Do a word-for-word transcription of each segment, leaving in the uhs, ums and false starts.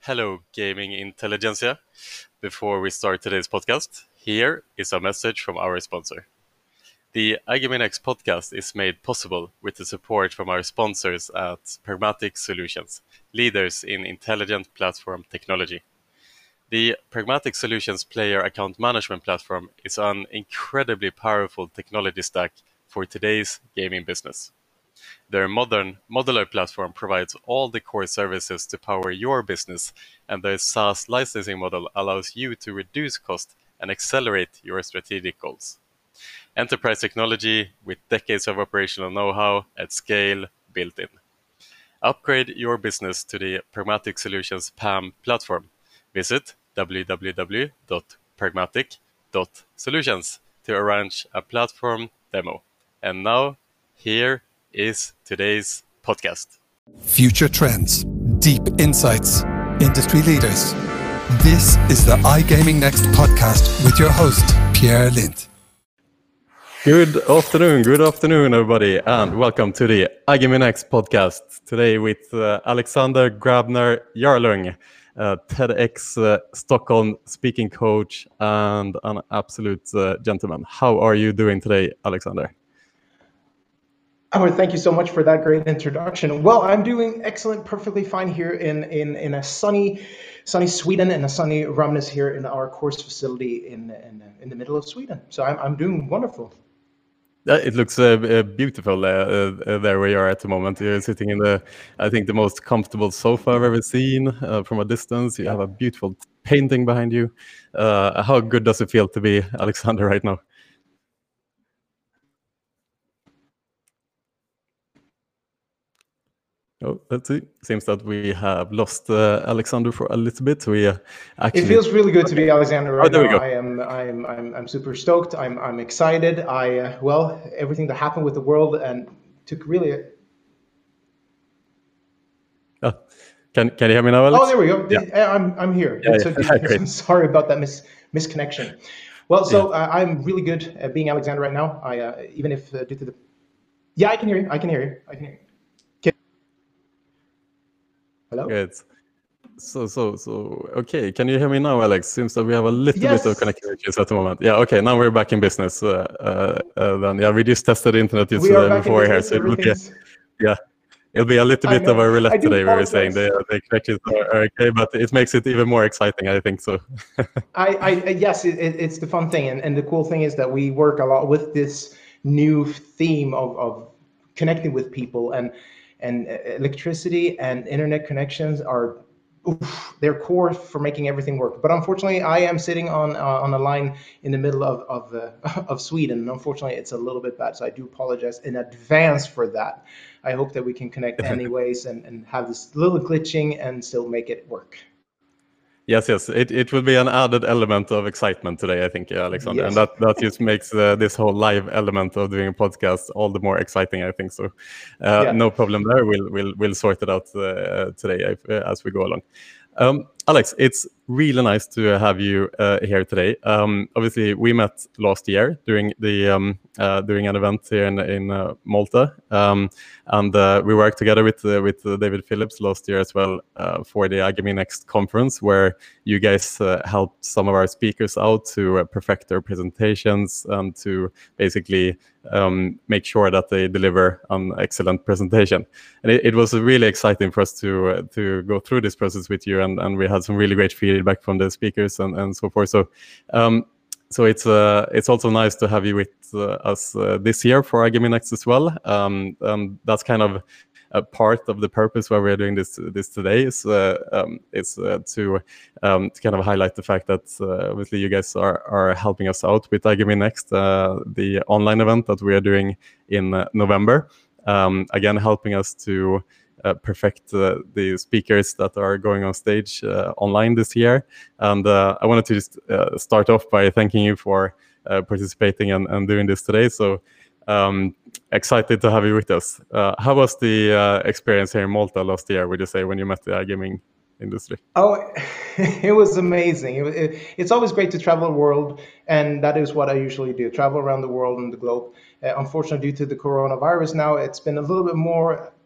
Hello, gaming intelligentsia. Before we start today's podcast, here is a message from our sponsor. The iGamingNext podcast is made possible with the support from our sponsors at Pragmatic Solutions, leaders in intelligent platform technology. The Pragmatic Solutions player account management platform is an incredibly powerful technology stack for today's gaming business. Their modern modular platform provides all the core services to power your business, and their SaaS licensing model allows you to reduce cost and accelerate your strategic goals. Enterprise technology with decades of operational know-how at scale built in. Upgrade your business to the Pragmatic Solutions P A M platform. Visit w w w dot pragmatic dot solutions to arrange a platform demo. And now, here is today's podcast. Future trends, deep insights, industry leaders. This is the iGamingNext podcast with your host, Pierre Lind. Good afternoon, good afternoon, everybody, and welcome to the iGamingNext podcast. Today with uh, Alexander Grabner Jarlung, uh, TEDx uh, Stockholm speaking coach and an absolute uh, gentleman. How are you doing today, Alexander? Oh, thank you so much for that great introduction. Well, I'm doing excellent, perfectly fine here in in, in a sunny, sunny Sweden and a sunny Ramnäs here in our course facility in in, in the middle of Sweden. So I'm I'm doing wonderful. It looks uh, beautiful uh, uh, there where you are at the moment. You're sitting in the, I think, the most comfortable sofa I've ever seen uh, from a distance. You have a beautiful painting behind you. Uh, how good does it feel to be Alexander right now? Oh, let's see. Seems that we have lost uh, Alexander for a little bit. We uh, actually. It feels really good to be Alexander right oh, there now. We go. I am, I am, I'm, I'm super stoked. I'm, I'm excited. I, uh, well, everything that happened with the world and took really. A... Oh, can Can you hear me now, Alex? Oh, there we go. Yeah. I'm, I'm here. Yeah, so, yeah. Great. Sorry about that mis misconnection. Well, so yeah. uh, I'm really good at being Alexander right now. I uh, even if uh, due to the. Yeah, I can hear you. I can hear you. I can hear you. Hello? Good. So, so, so, okay. Can you hear me now, Alex? Seems that we have a little yes. bit of connection issues at the moment. Yeah, okay. Now we're back in business. Uh, uh, uh, then, yeah, we just tested the internet use, uh, before here. So it'll be, yeah, it'll be a little bit of a roulette today where we're saying the, the connections are, are okay, but it makes it even more exciting, I think so. I, I, yes, it, it's the fun thing. And, and the cool thing is that we work a lot with this new theme of, of connecting with people, and and electricity and internet connections are oof, they're core for making everything work. But unfortunately, I am sitting on uh, on a line in the middle of of, uh, of Sweden, and unfortunately, it's a little bit bad. So I do apologize in advance for that. I hope that we can connect anyways and, and have this little glitching and still make it work. Yes, yes, it, it will be an added element of excitement today, I think, Alexander, yes. And that, that just makes uh, this whole live element of doing a podcast all the more exciting, I think. So, uh, yeah. No problem there. We'll we'll we'll sort it out uh, today as we go along. Um, Alex, it's really nice to have you uh, here today. Um, obviously, we met last year during the um, uh, during an event here in in uh, Malta, um, and uh, we worked together with uh, with uh, David Phillips last year as well uh, for the iGamingNext conference, where you guys uh, helped some of our speakers out to uh, perfect their presentations and to basically um, make sure that they deliver an excellent presentation. And it, it was really exciting for us to uh, to go through this process with you, and, and we had some really great feedback from the speakers and, and so forth. So um, so it's uh, it's also nice to have you with uh, us uh, this year for iGamingNext as well. Um, and that's kind of a part of the purpose why we're doing this this today is uh, um, is uh, to um, to kind of highlight the fact that uh, obviously you guys are are helping us out with iGamingNext, uh, the online event that we are doing in uh, November. Um, again, helping us to uh, perfect uh, the speakers that are going on stage uh, online this year. And uh, I wanted to just uh, start off by thanking you for uh, participating and, and doing this today. So. Um, excited to have you with us. Uh, how was the uh, experience here in Malta last year, would you say, when you met the iGaming industry? Oh, it was amazing. It, it, it's always great to travel the world, and that is what I usually do, travel around the world and the globe. Uh, unfortunately, due to the coronavirus now, it's been a little bit more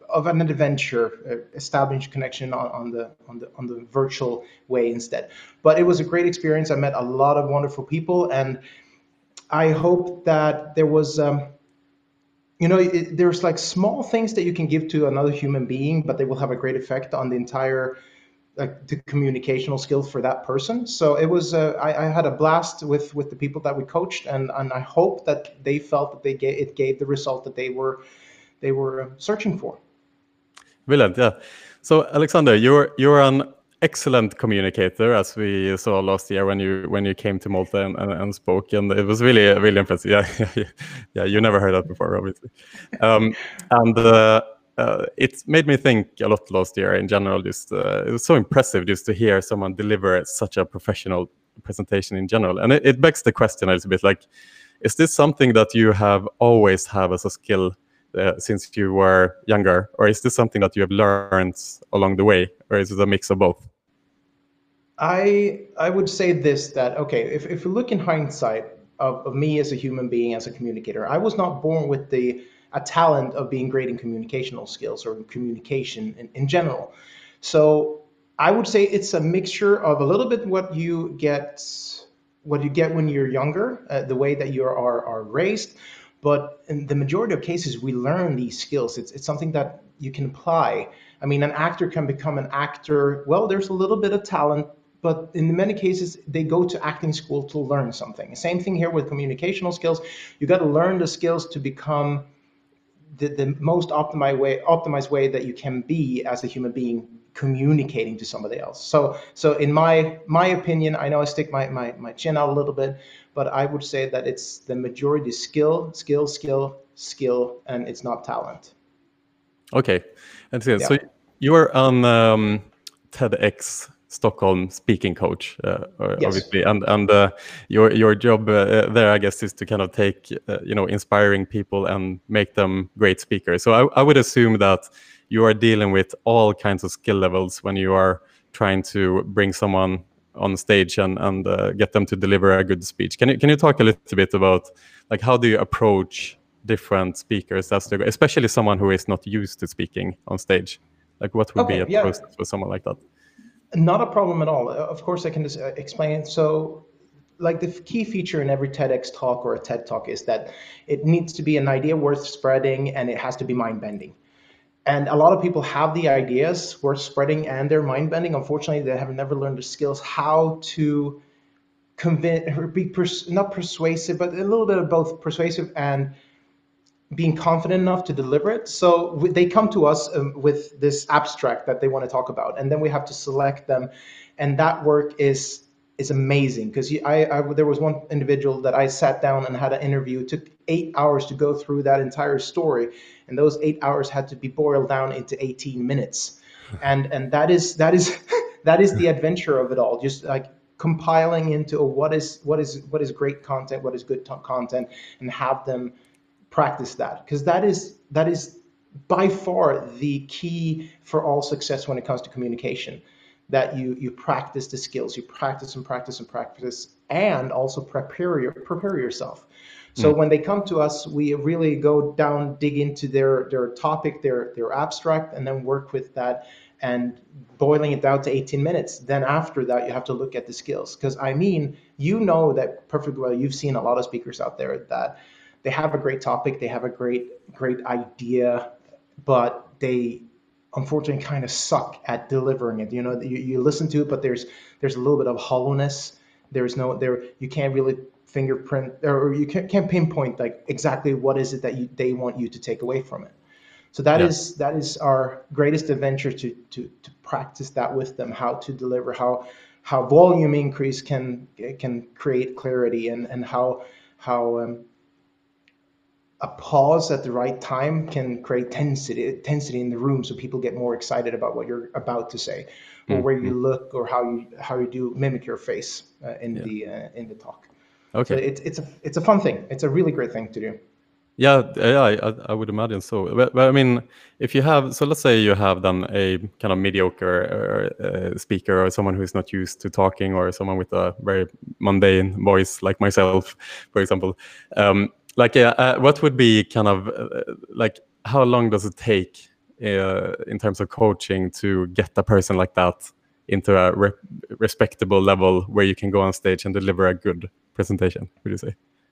of an adventure, uh, establish connection on, on the on the on the virtual way instead. But it was a great experience. I met a lot of wonderful people, and I hope that there was, um, you know, it, there's like small things that you can give to another human being, but they will have a great effect on the entire, like the communicational skills for that person. So it was, uh, I, I had a blast with with the people that we coached, and and I hope that they felt that they gave, it gave the result that they were they were searching for. Brilliant, yeah. So Alexander, you're you're an excellent communicator, as we saw last year when you when you came to Malta and, and, and spoke, and it was really really impressive. Yeah, yeah, yeah. You never heard that before, obviously. Um, and uh, uh, it made me think a lot last year in general. Just uh, it was so impressive just to hear someone deliver such a professional presentation in general, and it, it begs the question a little bit: like, is this something that you have always have as a skill? Uh, since you were younger, or is this something that you have learned along the way, or is it a mix of both? I I would say this, that okay, if, if you look in hindsight of, of me as a human being, as a communicator, I was not born with the a talent of being great in communicational skills or communication in, in general. So I would say it's a mixture of a little bit what you get what you get when you're younger, uh, the way that you are are raised. But in the majority of cases, we learn these skills. It's, it's something that you can apply. I mean, an actor can become an actor. Well, there's a little bit of talent, but in many cases, they go to acting school to learn something. Same thing here with communicational skills. You got to learn the skills to become the, the most optimized way, optimized way that you can be as a human being communicating to somebody else. So, so in my my opinion, I know I stick my, my, my chin out a little bit, but I would say that it's the majority skill, skill, skill, skill, and it's not talent. Okay, and so, Yeah. so you were on um, TEDx Stockholm speaking coach, uh, Yes. obviously, and and uh, your your job uh, there, I guess, is to kind of take uh, you know inspiring people and make them great speakers. So I, I would assume that you are dealing with all kinds of skill levels when you are trying to bring someone on stage and and uh, get them to deliver a good speech. Can you can you talk a little bit about like how do you approach different speakers, as they, especially someone who is not used to speaking on stage? Like what would Okay, be a yeah. process for someone like that? Not a problem at all. Of course, I can just uh, explain. So, like the key feature in every TEDx talk or a TED talk is that it needs to be an idea worth spreading, and it has to be mind-bending. And a lot of people have the ideas worth spreading and they're mind-bending. Unfortunately, they have never learned the skills how to convince, or be pers- not persuasive, but a little bit of both persuasive and being confident enough to deliver it. So w- they come to us um, with this abstract that they want to talk about, and then we have to select them. And that work is is amazing, because I, I there was one individual that I sat down and had an interview. It took eight hours to go through that entire story, and those eight hours had to be boiled down into eighteen minutes. And and that is that is that is the adventure of it all. Just like compiling into what is what is what is great content, what is good t- content, and have them practice that, because that is that is by far the key for all success when it comes to communication. That you you practice the skills, you practice and practice and practice, and also prepare your prepare yourself. So mm. when they come to us, we really go down, dig into their their topic, their their abstract, and then work with that and boiling it down to eighteen minutes. Then after that, you have to look at the skills, because I mean, you know that perfectly well. You've seen a lot of speakers out there that they have a great topic, they have a great great idea, but they unfortunately kind of suck at delivering it. You know, you, you listen to it, but there's there's a little bit of hollowness. There's no there you can't really fingerprint, or you can't, can't pinpoint like exactly what is it that you, they want you to take away from it. So that yeah. is that is our greatest adventure, to to to practice that with them, how to deliver, how how volume increase can can create clarity, and and how how um, a pause at the right time can create tensity, tensity in the room, so people get more excited about what you're about to say, or mm-hmm. where you look, or how you how you do mimic your face uh, in yeah. the uh, in the talk. Okay, so it's it's a it's a fun thing. It's a really great thing to do. Yeah, yeah, I, I would imagine so. But, but I mean, if you have, so let's say you have then a kind of mediocre uh, speaker, or someone who is not used to talking, or someone with a very mundane voice like myself, for example. Um, Like, uh, uh, what would be kind of uh, like, how long does it take uh, in terms of coaching to get a person like that into a re- respectable level where you can go on stage and deliver a good presentation, would you say?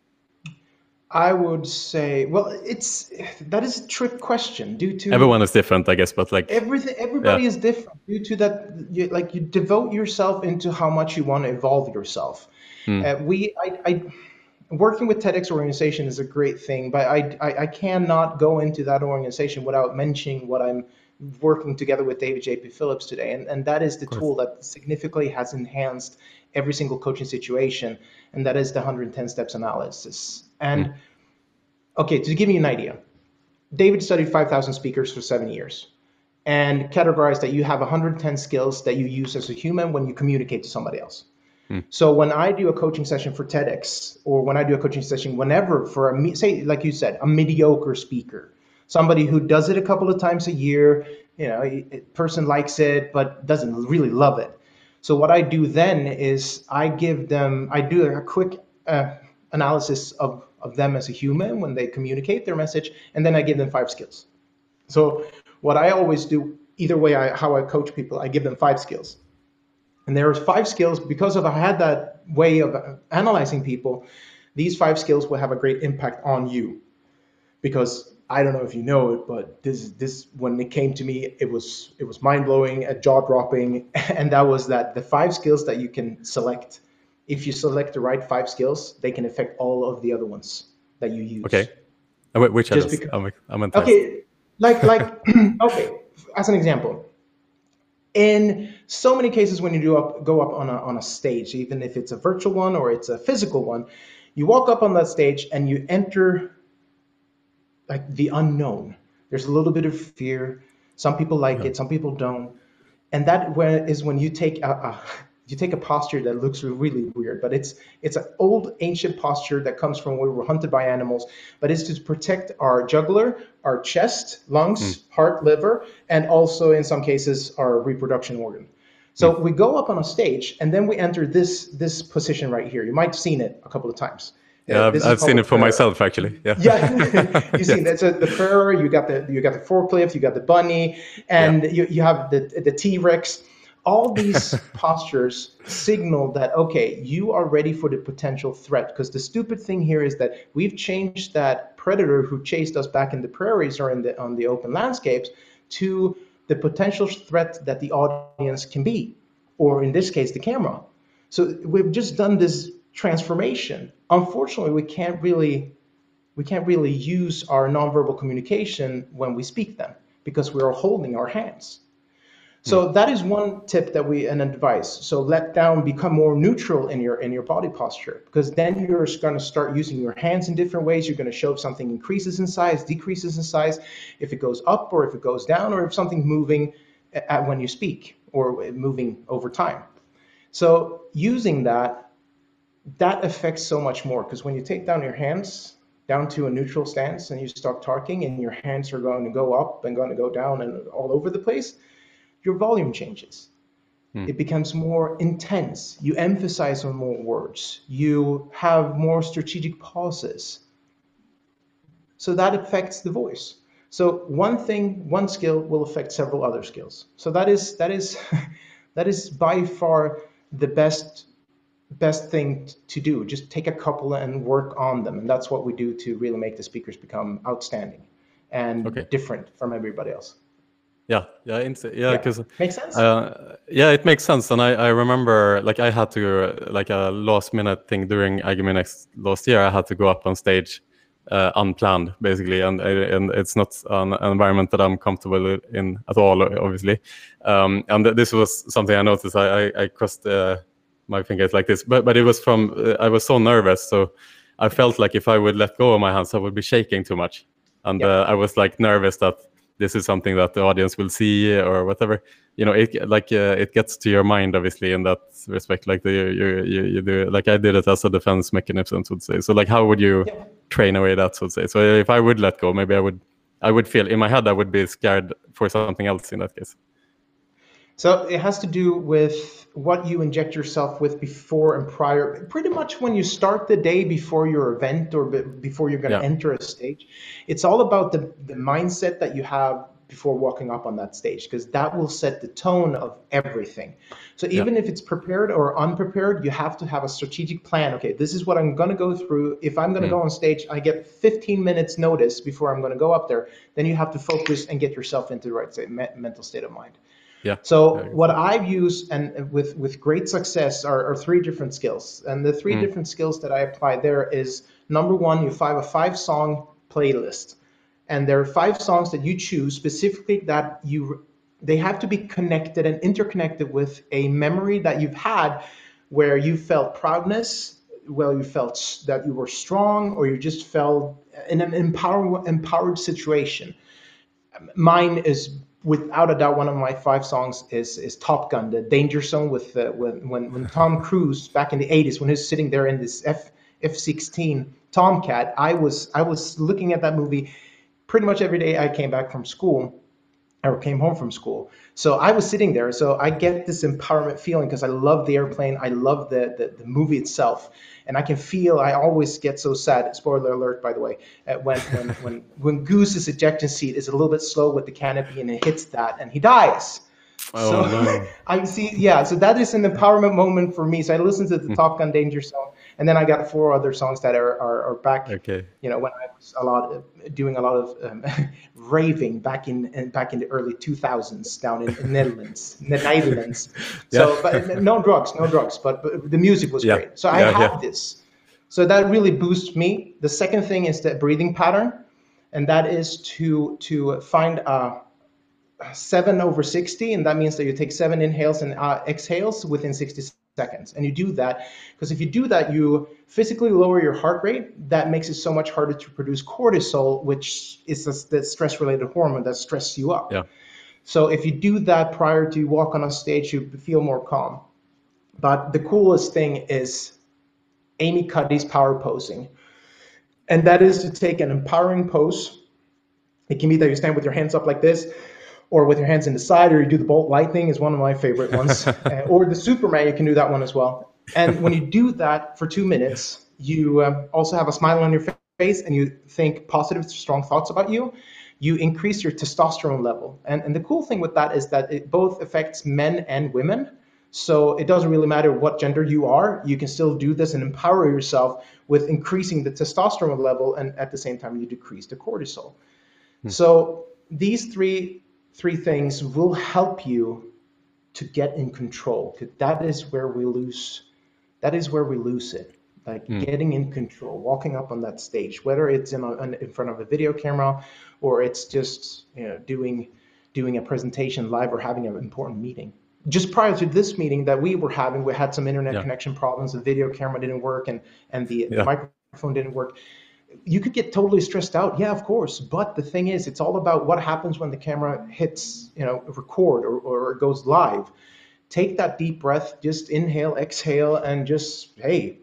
I would say, well, it's that is a trick question due to everyone is different, I guess, but like everything, everybody yeah. is different due to that. You, like you devote yourself into how much you want to evolve yourself. Mm. Uh, we, I, I, working with TEDx organization is a great thing, but I, I, I cannot go into that organization without mentioning what I'm working together with David J P Phillips today, and and that is the tool that significantly has enhanced every single coaching situation, and that is the one hundred ten steps analysis. And mm. okay, to give you an idea, David studied five thousand speakers for seven years and categorized that you have one hundred ten skills that you use as a human when you communicate to somebody else. Hmm. So when I do a coaching session for TEDx, or when I do a coaching session, whenever for a, say, like you said, a mediocre speaker, somebody who does it a couple of times a year, you know, a person likes it, but doesn't really love it. So what I do then is I give them, I do a quick uh, analysis of, of them as a human when they communicate their message, and then I give them five skills. So what I always do, either way, I, how I coach people, I give them five skills. And there are five skills, because of I had that way of analyzing people, these five skills will have a great impact on you. Because I don't know if you know it, but this this when it came to me, it was it was mind-blowing, jaw-dropping, and that was that the five skills that you can select, if you select the right five skills, they can affect all of the other ones that you use. Okay. Which are those? I'm, I'm impressed. Okay, like like okay, as an example. In so many cases, when you do up, go up on a, on a stage, even if it's a virtual one or it's a physical one, you walk up on that stage and you enter like the unknown. There's a little bit of fear. Some people like yeah. it, some people don't. And that when, is when you take a, a you take a posture that looks really weird, but it's it's an old ancient posture that comes from when we were hunted by animals, but it's to protect our jugular, our chest, lungs, mm. heart, liver, and also in some cases our reproduction organ. So mm. we go up on a stage and then we enter this this position right here. You might have seen it a couple of times. Yeah, I've, I've seen it for prayer. myself actually. Yeah, yeah. You've seen that's the prayer. You got the you got the forklift. You got the bunny, and yeah. you you have the the T-Rex. All these postures signal that, okay, you are ready for the potential threat. Because the stupid thing here is that we've changed that predator who chased us back in the prairies or in the on the open landscapes to the potential threat that the audience can be, or in this case, the camera. So we've just done this transformation. Unfortunately, we can't really we can't really use our nonverbal communication when we speak them because we are holding our hands. So that is one tip that we and advice. So let down, become more neutral in your in your body posture, because then you're going to start using your hands in different ways. You're going to show if something increases in size, decreases in size, if it goes up or if it goes down, or if something's moving at, when you speak or moving over time. So using that, that affects so much more, because when you take down your hands down to a neutral stance and you start talking and your hands are going to go up and going to go down and all over the place, your volume changes. Hmm. It becomes more intense. You emphasize on more words. You have more strategic pauses. So that affects the voice. So one thing, one skill will affect several other skills. So that is that is that is by far the best best thing to do. Just take a couple and work on them, and that's what we do to really make the speakers become outstanding and okay. different from everybody else. Yeah, yeah, yeah, because yeah. Makes sense. Uh, yeah, it makes sense, and I, I remember like I had to uh, like a last minute thing during iGamingNext last year. I had to go up on stage, uh, unplanned basically, and and it's not an environment that I'm comfortable in at all, obviously. Um, and this was something I noticed. I I, I crossed uh, my fingers like this, but but it was from uh, I was so nervous, so I felt like if I would let go of my hands, I would be shaking too much, and yeah. uh, I was like nervous that this is something that the audience will see or whatever, you know, it like uh, it gets to your mind, obviously, in that respect, like the, you, you, you do, like I did it as a defense mechanism, so to say. So like, how would you yeah. train away that, so to say? So if I would let go, maybe I would, I would feel in my head, I would be scared for something else in that case. So it has to do with what you inject yourself with before and prior. Pretty much when you start the day before your event or be, before you're going to yeah. enter a stage, it's all about the, the mindset that you have before walking up on that stage, because that will set the tone of everything. So even yeah. if it's prepared or unprepared, you have to have a strategic plan. Okay, this is what I'm going to go through. If I'm going to mm. go on stage, I get fifteen minutes notice before I'm going to go up there. Then you have to focus and get yourself into the right state, me- mental state of mind. Yeah. So yeah, what I've used and with, with great success are, are three different skills. And the three mm. different skills that I apply there is, number one, you have a five song playlist. And there are five songs that you choose specifically that you, they have to be connected and interconnected with a memory that you've had where you felt proudness, well, you felt that you were strong, or you just felt in an empower, empowered situation. Mine is, without a doubt, one of my five songs is is Top Gun, the Danger Zone, with uh, when when when Tom Cruise back in the eighties, when he was sitting there in this F F sixteen Tomcat. I was I was looking at that movie pretty much every day I came back from school or came home from school. So I was sitting there. So I get this empowerment feeling because I love the airplane. I love the, the the movie itself. And I can feel, I always get so sad, spoiler alert, by the way, uh, when, when, when, when Goose's ejection seat is a little bit slow with the canopy and it hits that and he dies. Oh, so no. I see, yeah, so that is an empowerment moment for me. So I listened to the mm. Top Gun Danger Zone, and then I got four other songs that are are, are back. Okay. You know, when I was a lot of, doing a lot of um, raving back in, in back in the early two thousands down in, in Netherlands, the Netherlands. So, yeah. but no drugs, no drugs, but, but the music was yeah. great. So I yeah, have yeah. this. So that really boosts me. The second thing is the breathing pattern, and that is to to find a seven over sixty, and that means that you take seven inhales and uh, exhales within sixty seconds. And you do that because if you do that, you physically lower your heart rate. That makes it so much harder to produce cortisol, which is a, the stress-related hormone that stresses you up. Yeah. So if you do that prior to you walk on a stage, you feel more calm. But the coolest thing is Amy Cuddy's power posing. And that is to take an empowering pose. It can be that you stand with your hands up like this, or with your hands in the side, or you do the bolt lightning is one of my favorite ones. uh, or the Superman, you can do that one as well. And when you do that for two minutes, you uh, also have a smile on your face and you think positive, strong thoughts about you. You increase your testosterone level. And, and the cool thing with that is that it both affects men and women. So it doesn't really matter what gender you are. You can still do this and empower yourself with increasing the testosterone level. And at the same time, you decrease the cortisol. Hmm. So these three Three things will help you to get in control. That is where we lose. That is where we lose it. Like mm. getting in control, walking up on that stage, whether it's in, a, in front of a video camera, or it's just you know doing doing a presentation live or having an important meeting. Just prior to this meeting that we were having, we had some internet yeah. connection problems. The video camera didn't work, and and the, yeah. the microphone didn't work. You could get totally stressed out. Yeah, of course. But the thing is, it's all about what happens when the camera hits, you know, record or, or it goes live. Take that deep breath, just inhale, exhale, and just, hey,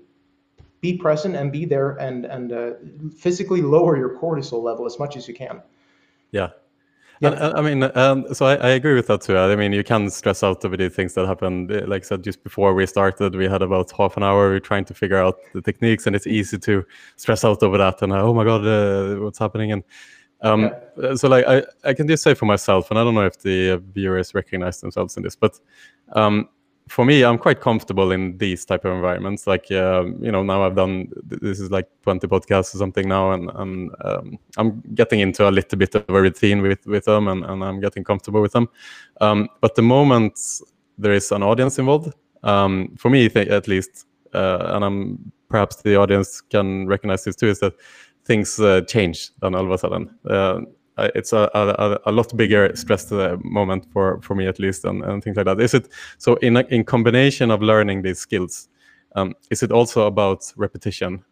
be present and be there and, and uh, physically lower your cortisol level as much as you can. Yeah. Yeah. And, I mean, um, so I, I agree with that too. I mean, you can stress out over the things that happened. Like I said, just before we started, we had about half an hour trying to figure out the techniques, and it's easy to stress out over that. And uh, oh my God, uh, what's happening? And um, yeah. so, like, I, I can just say for myself, and I don't know if the viewers recognize themselves in this, but um, for me, I'm quite comfortable in these type of environments. Like, uh, you know, now I've done, this is like twenty podcasts or something now, and, and um, I'm getting into a little bit of a routine with, with them, and, and I'm getting comfortable with them. Um, but the moment there is an audience involved, um, for me th- at least, uh, and I'm, perhaps the audience can recognize this too, is that things uh, change then all of a sudden. Uh, It's a, a a lot bigger stress moment for, for me at least, and, and things like that. Is it so in a, in combination of learning these skills? Um, is it also about repetition?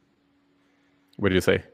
What do you say?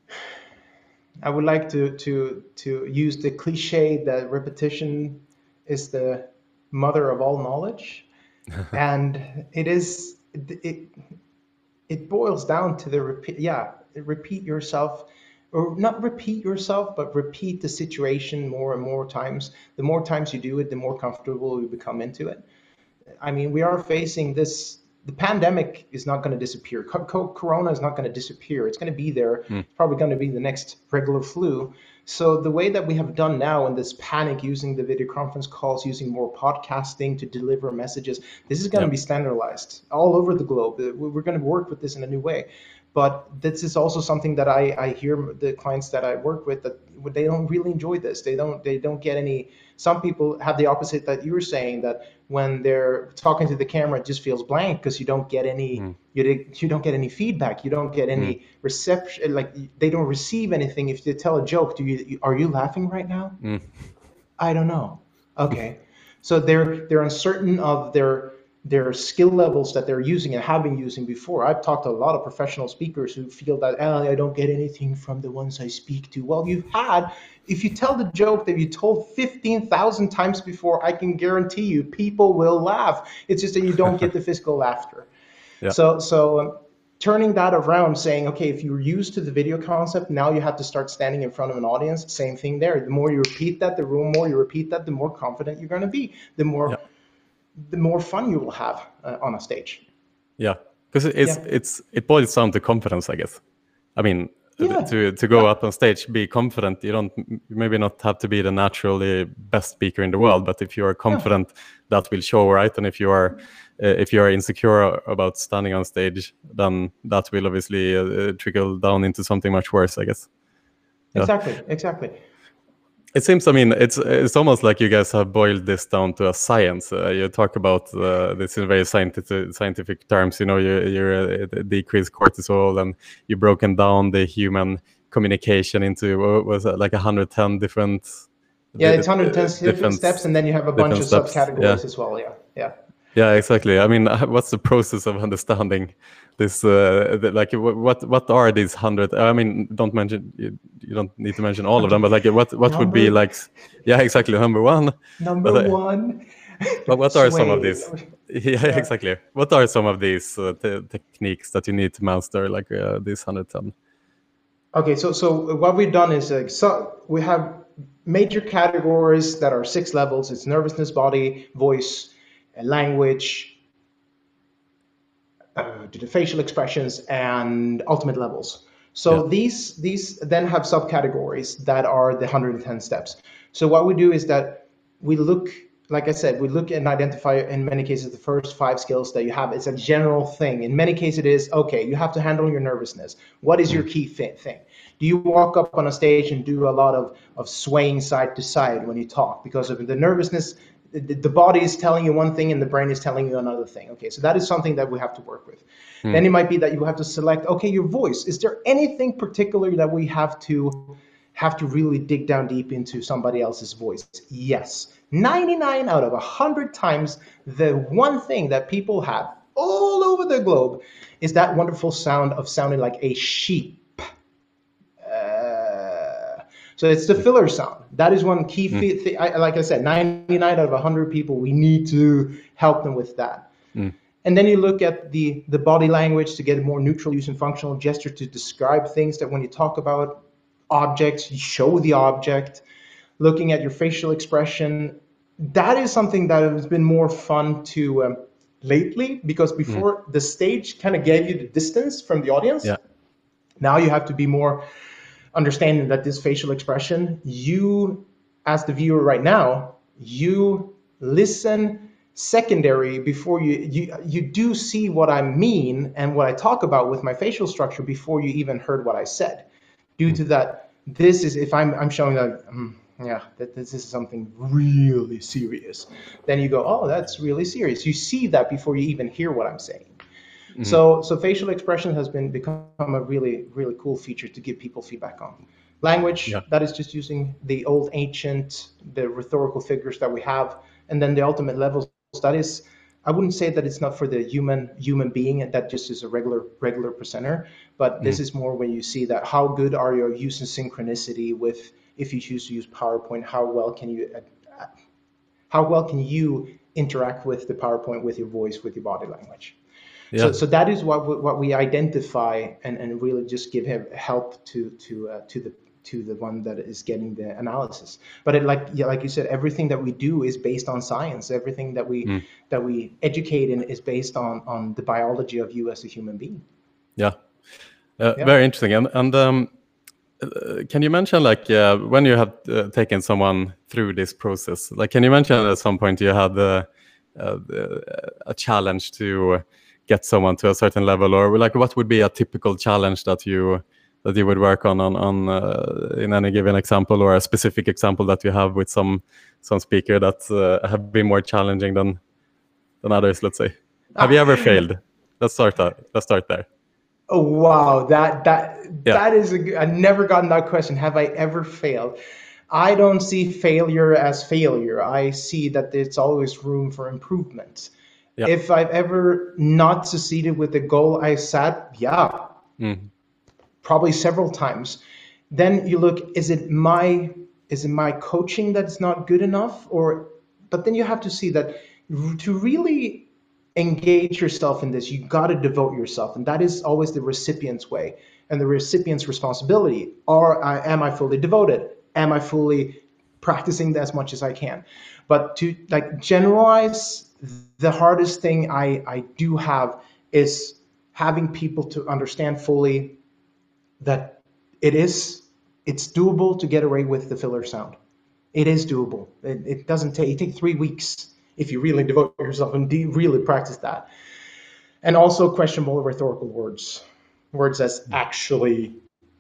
I would like to to to use the cliche that repetition is the mother of all knowledge, and it is it it boils down to the repeat. Yeah, repeat yourself. Or not repeat yourself, but repeat the situation more and more times. The more times you do it, the more comfortable you become into it. I mean, we are facing this, the pandemic is not going to disappear. Co- co- Corona is not going to disappear. It's going to be there. Mm. It's probably going to be the next regular flu. So the way that we have done now in this panic, using the video conference calls, using more podcasting to deliver messages, this is going to Yeah. be standardized all over the globe. We're going to work with this in a new way. But this is also something that I, I hear the clients that I work with, that they don't really enjoy this. They don't they don't get any. Some people have the opposite that you were saying, that when they're talking to the camera, it just feels blank because you don't get any Mm. you you don't get any feedback. You don't get any Mm. reception. Like, they don't receive anything. If you tell a joke, do you are you laughing right now? Mm. I don't know. Okay, so they're they're uncertain of their their skill levels that they're using and have been using before. I've talked to a lot of professional speakers who feel that, oh, I don't get anything from the ones I speak to. Well, you've had, if you tell the joke that you told fifteen thousand times before, I can guarantee you people will laugh. It's just that you don't get the physical laughter. Yeah. So, so um, turning that around, saying, okay, if you're used to the video concept, now you have to start standing in front of an audience. Same thing there. The more you repeat that, the more you repeat that, the more confident you're going to be. The more, Yeah. the more fun you will have uh, on a stage. Yeah, because it's Yeah. it's it boils down to confidence, I guess. I mean, Yeah. to to go Yeah. up on stage, be confident. You don't you maybe not have to be the naturally best speaker in the world, but if you are confident, that will show, right? And if you are uh, if you are insecure about standing on stage, then that will obviously uh, trickle down into something much worse, I guess. Yeah. Exactly. Exactly. It seems, I mean, it's it's almost like you guys have boiled this down to a science. Uh, you talk about uh, this in very scientific scientific terms. You know, you you uh, decrease cortisol, and you've broken down the human communication into, what was it, like one hundred ten different. Yeah, di- it's one hundred ten uh, different steps, and then you have a bunch of different steps. subcategories Yeah. as well. Yeah. Yeah. Yeah, exactly. I mean, what's the process of understanding this? Uh, the, like, wh- what what are these hundred? I mean, don't mention you, you don't need to mention all of them, but like, what what would be Number- like? Yeah, exactly. Number one. Number But, uh, one. But what are some of Sway. these? Yeah, Yeah. exactly. What are some of these uh, te- techniques that you need to master, like uh, these one hundred ten? Okay, so so what we've done is, uh, so we have major categories that are six levels. It's nervousness, body, voice, uh, language, uh, to the facial expressions, and ultimate levels. So Yeah. these these then have subcategories that are the one hundred ten steps. So what we do is that we look, like I said, we look and identify in many cases the first five skills that you have. It's a general thing. In many cases, it is, okay, you have to handle your nervousness. What is your key thi- thing? Do you walk up on a stage and do a lot of, of swaying side to side when you talk? Because of the nervousness, the, the body is telling you one thing and the brain is telling you another thing. Okay, so that is something that we have to work with. Then it might be that you have to select, okay, your voice. Is there anything particular that we have to have to really dig down deep into somebody else's voice? Yes. ninety-nine out of one hundred times, the one thing that people have all over the globe is that wonderful sound of sounding like a sheep. Uh, so it's the filler sound. That is one key mm. thing. I, like I said, ninety-nine out of one hundred people, we need to help them with that. Mm. And then you look at the, the body language to get a more neutral use and functional gesture to describe things that when you talk about objects, you show the object. Looking at your facial expression, that is something that has been more fun to um, lately, because before mm. the stage kind of gave you the distance from the audience. Yeah. Now you have to be more understanding that this facial expression, you as the viewer right now, you listen secondary before you, you, you do see what I mean and what I talk about with my facial structure before you even heard what I said. Due mm. to that, this is, if I'm, I'm showing that, um, yeah, that this is something really serious, then you go, oh, that's really serious. You see that before you even hear what I'm saying. Mm-hmm. So, so facial expression has been become a really, really cool feature to give people feedback on. Language, yeah. that is just using the old ancient, the rhetorical figures that we have, and then the ultimate levels. That is, I wouldn't say that it's not for the human human being, and that just is a regular regular presenter, but mm-hmm. this is more when you see that how good are you using synchronicity with, if you choose to use PowerPoint, how well can you, uh, how well can you interact with the PowerPoint with your voice, with your body language. Yeah. So, so that is what we, what we identify and, and really just give him help to to uh, to the to the one that is getting the analysis. But it, like yeah, like you said, everything that we do is based on science. Everything that we mm. that we educate in is based on on the biology of you as a human being. Yeah, uh, yeah. Very interesting. And and um, uh, can you mention, like, uh, when you have uh, taken someone through this process, like, can you mention at some point you had uh, uh, a challenge to get someone to a certain level, or like what would be a typical challenge that you that you would work on on, on uh, in any given example, or a specific example that you have with some some speaker that uh, have been more challenging than than others, let's say? Have you ever failed? Let's start that. Let's start there. Oh wow, that that Yeah. that is a good, I've never gotten that question. Have I ever failed? I don't see failure as failure. I see that there's always room for improvement. Yeah. If I've ever not succeeded with the goal I set, yeah, Mm. probably several times. Then you look, is it my is it my coaching that's not good enough? Or but then you have to see that r- to really engage yourself in this, you got to devote yourself, and that is always the recipient's way and the recipient's responsibility. Or I, am I fully devoted? Am I fully practicing as much as I can? But to like generalize, the hardest thing I, I do have is having people to understand fully that it is it's doable to get away with the filler sound. It is doable. It, it doesn't take it take three weeks if you really devote yourself and de- really practice that. And also questionable rhetorical words, words as actually,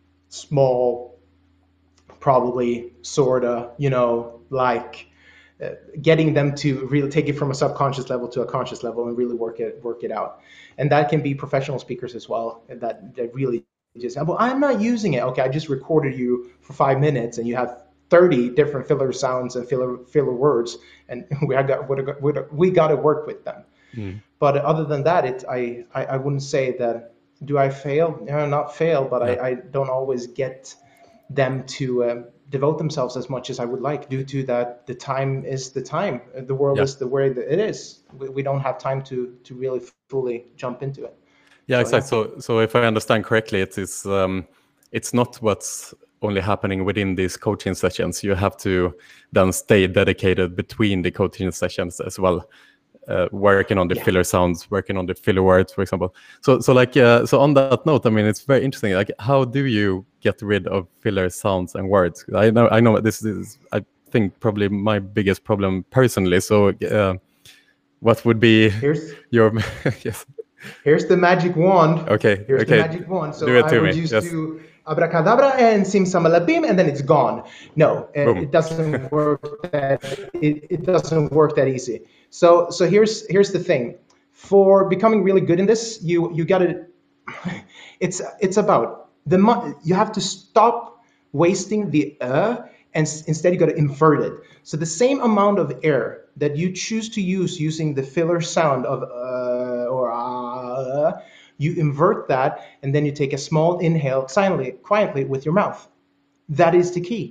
small, probably, sorta, you know, like uh, getting them to really take it from a subconscious level to a conscious level and really work it work it out. And that can be professional speakers as well. And that that really just, well, I'm not using it. Okay, I just recorded you for five minutes and you have thirty different filler sounds and filler filler words, and we got we got to work with them. Mm. But other than that, it I, I I wouldn't say that. Do I fail? No, not fail, but yeah. I, I don't always get them to uh, devote themselves as much as I would like, due to that the time is the time. The world yeah. is the way that it is. We, we don't have time to to really fully jump into it. Yeah, so, exactly. Yeah. So so if I understand correctly, it is um, it's not what's only happening within these coaching sessions. You have to then stay dedicated between the coaching sessions as well, uh, working on the yeah. filler sounds, working on the filler words, for example. So, so like, uh, so on that note, I mean, it's very interesting. Like, how do you get rid of filler sounds and words? I know, I know this is, I think, probably my biggest problem personally. So, uh, what would be here's your yes? Here's the magic wand. Okay. Here's okay. the magic wand. So do it I to would me. use yes. to abracadabra and simsamalabim, and then it's gone. No, it, it doesn't work. That it, it doesn't work that easy. So so here's here's the thing. For becoming really good in this, you you got to. It's it's about the you have to stop wasting the uh, and instead you got to invert it. So the same amount of air that you choose to use using the filler sound of uh or uh, you invert that, and then you take a small inhale silently, quietly with your mouth. That is the key.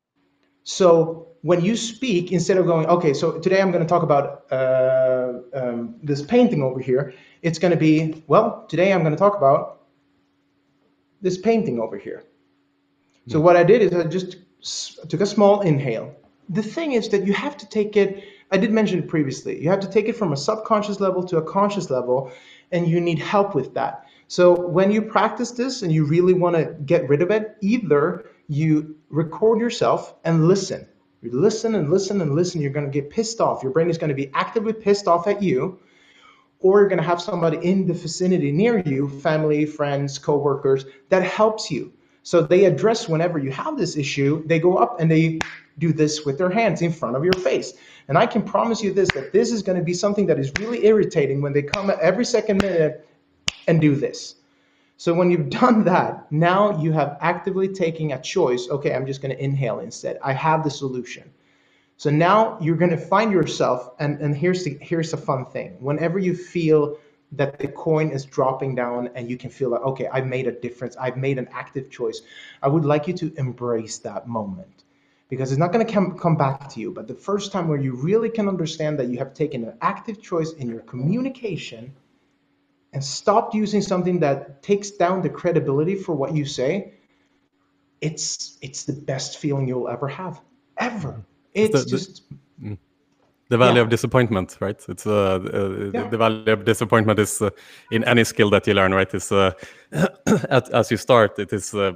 So when you speak, instead of going, okay, so today I'm going to talk about uh, um, this painting over here, it's going to be, well, today I'm going to talk about this painting over here. So mm. what I did is I just took a small inhale. The thing is that you have to take it, I did mention it previously, you have to take it from a subconscious level to a conscious level, and you need help with that. So when you practice this and you really want to get rid of it, either you record yourself and listen. You listen and listen and listen, you're going to get pissed off. Your brain is going to be actively pissed off at you, or you're going to have somebody in the vicinity near you, family, friends, coworkers, that helps you. So they address whenever you have this issue, they go up and they do this with their hands in front of your face. And I can promise you this, that this is going to be something that is really irritating when they come every second minute and do this. So when you've done that, now you have actively taken a choice. Okay, I'm just going to inhale instead. I have the solution. So now you're going to find yourself, and, and here's the, here's a fun thing. Whenever you feel that the coin is dropping down and you can feel like, okay, I've made a difference, I've made an active choice, I would like you to embrace that moment, because it's not going to come, come back to you. But the first time where you really can understand that you have taken an active choice in your communication and stopped using something that takes down the credibility for what you say, it's it's the best feeling you'll ever have, ever. It's the, just... The, the value yeah. of disappointment, right? It's uh, uh yeah. the value of disappointment is uh, in any skill that you learn, right? Is uh, as, as you start, it is uh,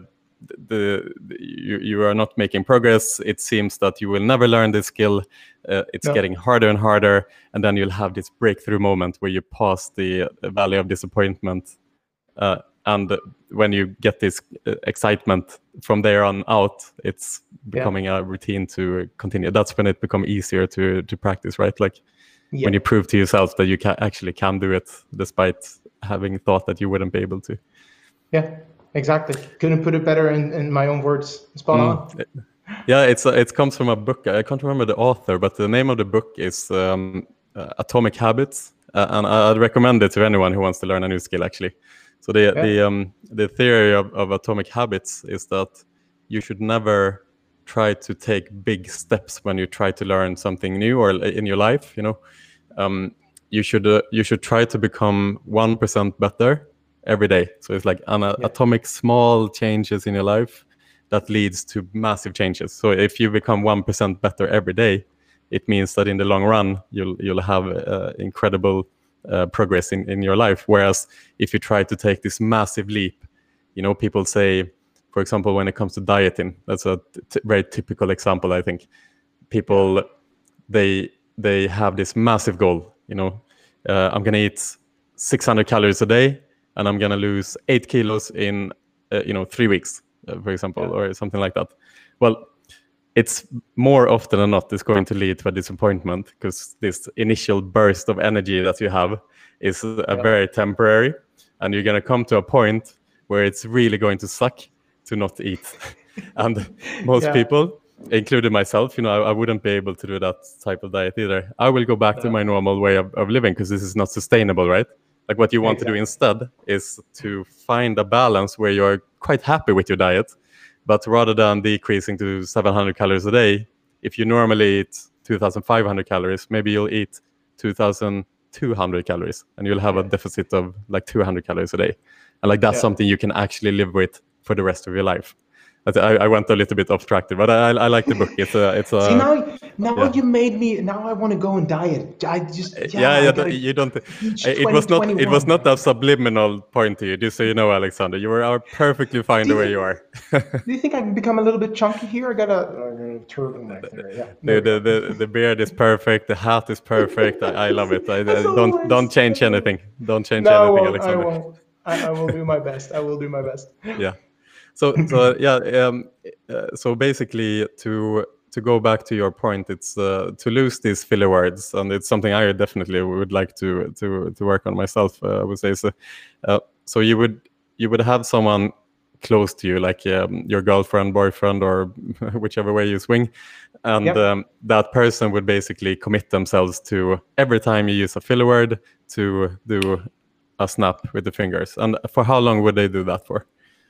the, the you, you are not making progress. It seems that you will never learn this skill. Uh, it's no. getting harder and harder, and then you'll have this breakthrough moment where you pass the valley of disappointment. Uh, and when you get this excitement from there on out, it's becoming yeah. a routine to continue. That's when it becomes easier to to practice, right? Like yeah. when you prove to yourself that you can actually can do it, despite having thought that you wouldn't be able to. Yeah, exactly. Couldn't put it better in, in my own words. Spot mm. on. Yeah, it's uh, it comes from a book. I can't remember the author, but the name of the book is um, uh, Atomic Habits, uh, and I'd recommend it to anyone who wants to learn a new skill, actually. So the yeah. the um, the theory of, of atomic habits is that you should never try to take big steps when you try to learn something new or in your life. You know, um, you should uh, you should try to become one percent better every day. So it's like an yeah. atomic small changes in your life that leads to massive changes. So if you become one percent better every day, it means that in the long run you'll you'll have uh, incredible Uh, progress in, in your life. Whereas if you try to take this massive leap, you know, people say, for example, when it comes to dieting, that's a t- very typical example, I think. People, they they have this massive goal, you know, uh, I'm going to eat six hundred calories a day and I'm going to lose eight kilos in, uh, you know, three weeks, uh, for example, yeah. or something like that. Well, it's more often than not, it's going to lead to a disappointment because this initial burst of energy that you have is a yeah. very temporary, and you're going to come to a point where it's really going to suck to not eat. And most yeah. people, including myself, you know, I, I wouldn't be able to do that type of diet either. I will go back yeah. to my normal way of, of living because this is not sustainable, right? Like what you want exactly. to do instead is to find a balance where you're quite happy with your diet. But rather than decreasing to seven hundred calories a day, if you normally eat two thousand five hundred calories, maybe you'll eat two thousand two hundred calories, and you'll have yeah. a deficit of like two hundred calories a day. And like that's yeah. something you can actually live with for the rest of your life. I, I went a little bit off track there, but I, I like the book. It's a, it's a. See, now, now yeah. you made me. Now I want to go and diet. I just. Yeah, yeah, yeah gotta, you don't. It was not. It was not a subliminal point to you. Just so you know, Alexander, you were perfectly fine the way you are. Do you think I can become a little bit chunky here? I gotta turtleneck there. Yeah. The, the the the beard is perfect. The hat is perfect. I, I love it. I, I don't don't change anything. Don't change no, anything, I Alexander. I won't. I, I will do my best. I will do my best. Yeah. So, so yeah. Um, uh, so basically, to to go back to your point, it's uh, to lose these filler words, and it's something I definitely would like to to to work on myself. Uh, I would say so. Uh, so you would you would have someone close to you, like um, your girlfriend, boyfriend, or whichever way you swing, and yep. um, that person would basically commit themselves to every time you use a filler word to do a snap with the fingers. And for how long would they do that for?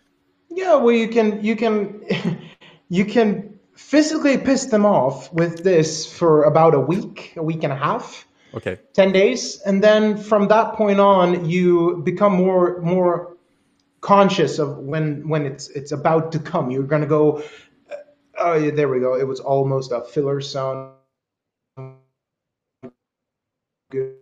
Yeah, well, you can you can you can physically piss them off with this for about a week, a week and a half, okay, ten days, and then from that point on, you become more more conscious of when when it's it's about to come. You're gonna go. Oh, yeah, there we go. It was almost a filler sound. Good.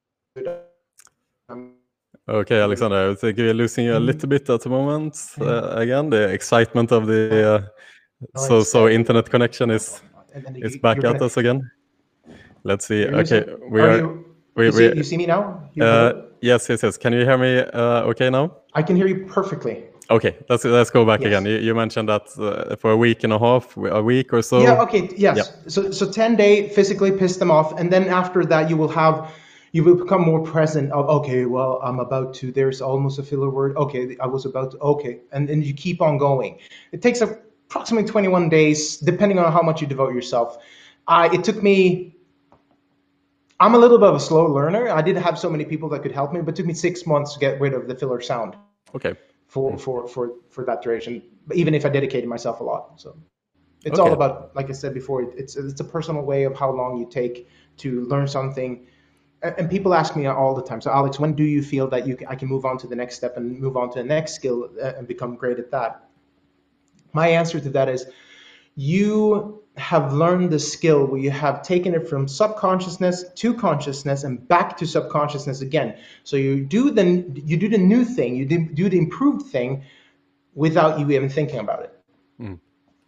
Okay, Alexander, I think we're losing you a little bit at the moment. Uh, again, the excitement of the uh, so so internet connection is is back at us again. Let's see. Okay, we are. You, we, you, see, you see me now? Uh, yes, yes, yes. Can you hear me? Uh, okay now? I can hear you perfectly. Okay, let's let's go back yes. again. You, you mentioned that uh, for a week and a half, a week or so. Yeah. Okay. Yes. Yeah. So so ten day physically piss them off, and then after that you will have. You will become more present of, okay, well, I'm about to, there's almost a filler word. Okay, I was about to, okay. And then you keep on going. It takes approximately twenty-one days, depending on how much you devote yourself. I, it took me, I'm a little bit of a slow learner. I didn't have so many people that could help me, but it took me six months to get rid of the filler sound. Okay. For, mm-hmm. for, for, for that duration, even if I dedicated myself a lot. So it's okay. all about, like I said before, it's, it's a personal way of how long you take to learn something. And people ask me all the time, so Alex, when do you feel that you can, I can move on to the next step and move on to the next skill and become great at that? My answer to that is you have learned the skill where you have taken it from subconsciousness to consciousness and back to subconsciousness again. So you do the, you do the new thing, you do the improved thing without you even thinking about it. Mm.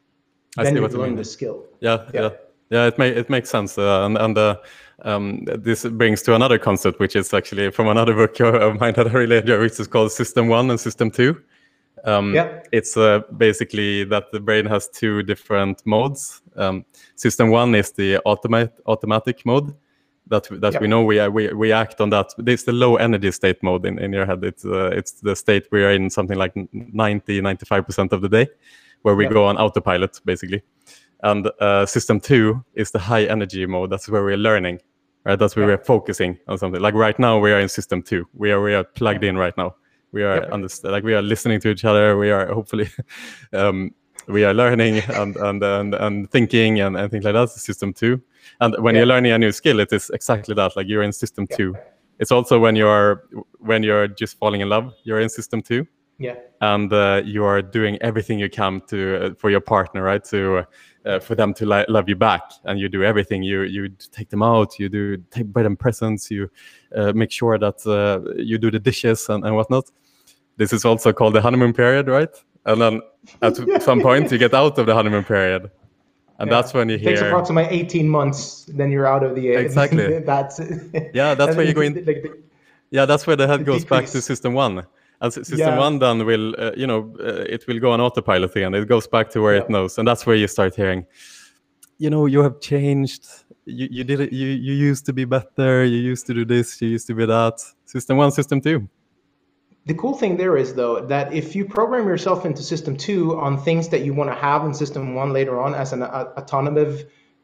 I then see you what you learn mean. the skill. Yeah, yeah, yeah. yeah it, may, it makes sense. Uh, and and uh, um, this brings to another concept, which is actually from another book of mine that I really enjoy, which is called System One and System Two. Um, yeah. It's uh, basically that the brain has two different modes. Um, system one is the automat automatic mode that that yeah. we know we, are, we we act on that. It's the low energy state mode in, in your head. It's uh, it's the state we are in something like ninety, ninety-five percent of the day, where we yeah. go on autopilot basically. And uh, system two is the high energy mode. That's where we're learning, right? That's where yeah. we're focusing on something. Like right now we are in system two. We are we are plugged yeah. in right now. We are yep. understand, like we are listening to each other. We are hopefully um, we are learning and and and, and thinking and, and things like that. System two. And when yeah. you're learning a new skill, it is exactly that. Like you're in system yeah. two. It's also when you're when you're just falling in love, you're in system two. Yeah. And uh, you are doing everything you can to uh, for your partner, right? To uh, for them to li- love you back, and you do everything. You you take them out. You do take buy them presents. You uh, make sure that uh, you do the dishes and, and whatnot. This is also called the honeymoon period, right? And then at yeah. some point you get out of the honeymoon period, and yeah. that's when you it hear. It takes approximately eighteen months. Then you're out of the exactly. that's yeah, that's where you go in. Like the, yeah, that's where the head goes decrease. back to system one. And system yeah. one then will, uh, you know, uh, it will go on autopilot again. It goes back to where yeah. it knows, and that's where you start hearing, you know, you have changed. You you did it. You you used to be better. You used to do this. You used to be that. System one, system two. The cool thing there is though that if you program yourself into system two on things that you want to have in system one later on as an uh, autonomous